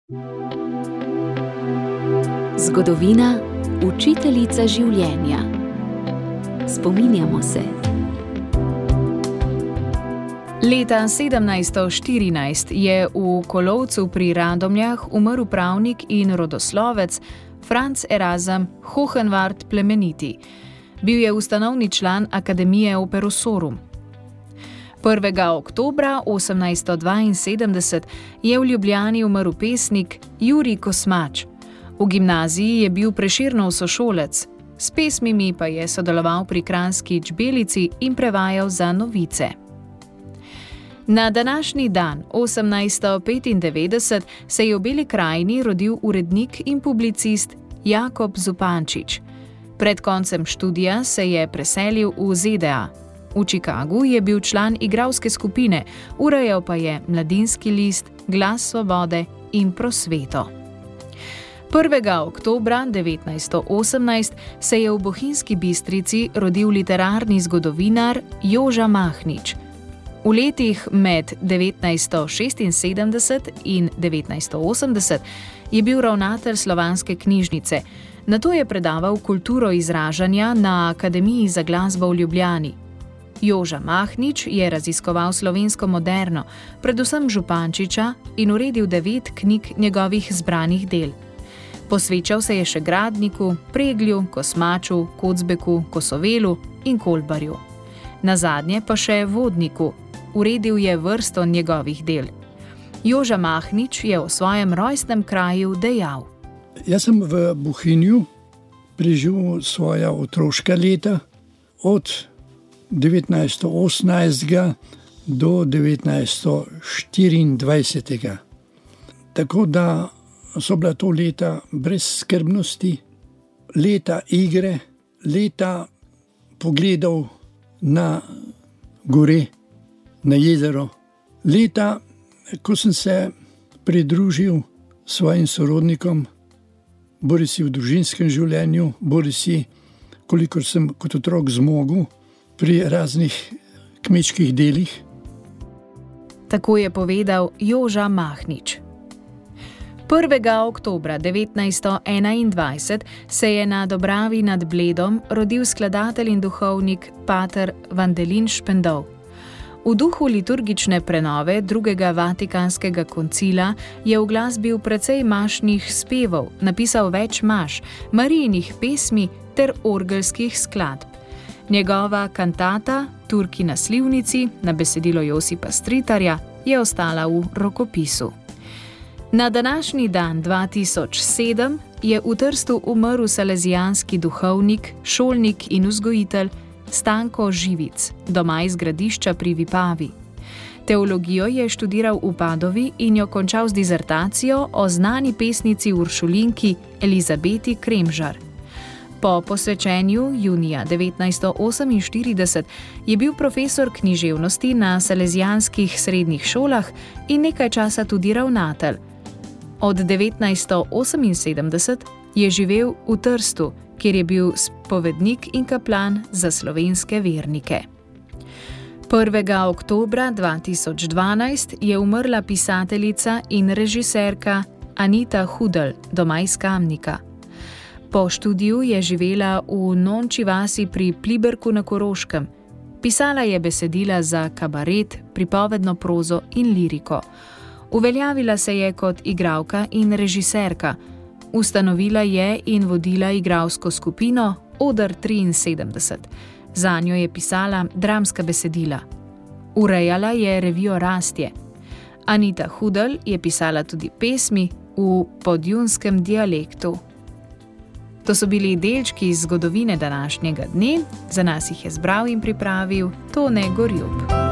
Zgodovina, učiteljica življenja. Spominjamo se. Leta 1714 je v Kolovcu pri Radomljah umrl pravnik in rodoslovec Franz Erasem Hohenwart Plemeniti. Bil je ustanovni član Akademije Operosorum. 1. oktobra 1872 je v Ljubljani umrl pesnik Jurij Kosmač. V gimnaziji je bil Prešernov sošolec, s pesmimi pa je sodeloval pri Kranjski Čbelici in prevajal za novice. Na današnji dan, 1895, se je v Beli krajini rodil urednik in publicist Jakob Zupančič. Pred koncem študija se je preselil v ZDA. V Chicagu je bil član igralske skupine, urejal pa je Mladinski list, Glas svobode in Prosveto. 1. oktobra 1918 se je v Bohinjski Bistrici rodil literarni zgodovinar Joža Mahnič. V letih med 1976 in 1980 je bil ravnatelj Slovanske knjižnice, nato je predaval kulturo izražanja na Akademiji za glasbo v Ljubljani. Joža Mahnič je raziskoval slovensko moderno, predvsem Župančiča, in uredil 9 knjig njegovih zbranih del. Posvečal se je še Gradniku, Preglju, Kosmaču, Kocbeku, Kosovelu in Kolbarju. Nazadnje pa še Vodniku. Uredil je vrsto njegovih del. Joža Mahnič je o svojem rojstnem kraju dejal: Jaz sem v Bohinju preživel svoja otroška leta od 1918 do 1924. Tako da so bila to leta brezskrbnosti, leta igre, leta pogledov na gore, na jezero, leta, ko sem se pridružil svojim sorodnikom, bodisi v družinskem življenju, bodisi, kolikor sem kot otrok zmogel, pri raznih kmečkih delih. Tako je povedal Joža Mahnič. 1. oktobra 1921 se je na Dobravi nad Bledom rodil skladatelj in duhovnik pater Vandelin Špendov. V duhu liturgične prenove drugega Vatikanskega koncila je v glasbi precej mašnih spevov, napisal več maš, Marijinih pesmi ter orgelskih skladb. Njegova kantata Turki na slivnici na besedilo Josipa Stritarja je ostala v rokopisu. Na današnji dan 2007 je v Trstu umrl salezijanski duhovnik, šolnik in vzgojitelj Stanko Živic, doma iz Gradišča pri Vipavi. Teologijo je študiral v Padovi in jo končal z dizertacijo o znani pesnici uršulinki Elizabeti Kremžar. Po posvečenju junija 1948 je bil profesor književnosti na salezijanskih srednjih šolah in nekaj časa tudi ravnatelj. Od 1978 je živel v Trstu, kjer je bil spovednik in kaplan za slovenske vernike. 1. oktobra 2012 je umrla pisateljica in režiserka Anita Hudl, doma iz Kamnika. Po študiju je živela v Nonči vasi pri Pliberku na Koroškem. Pisala je besedila za kabaret, pripovedno prozo in liriko. Uveljavila se je kot igralka in režiserka. Ustanovila je in vodila igralsko skupino Oder 73. Zanjo je pisala dramska besedila. Urejala je revijo Rastje. Anita Hudl je pisala tudi pesmi v podjunskem dialektu. To so bili delčki iz zgodovine današnjega dne, za nas jih je zbral in pripravil Tone Gorjup.